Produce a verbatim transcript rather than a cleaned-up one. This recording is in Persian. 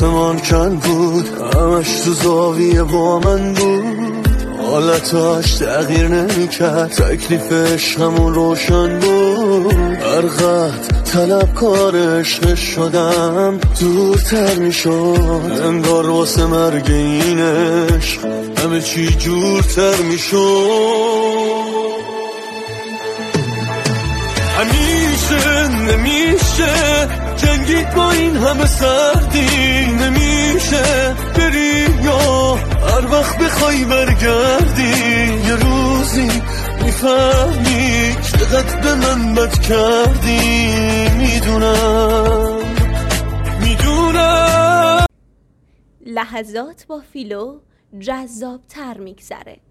آسمان کن بود، همش تو زاویه با من بود، حالتاش تغییر نمیکرد، تکلیفش همون روشن بود. هر قد طلبکار عشق شدم دورتر میشد، انگار واسه مرگ این عشق همه چی جورتر میشد. همیشه نمیشه جنگید با این همه سردی، نمیشه بری یا هر وقت بخوای برگردی، یه روزی میفهمی چقدر به من بد کردی. میدونم میدونم لحظات با فیلو جذاب تر میگذره.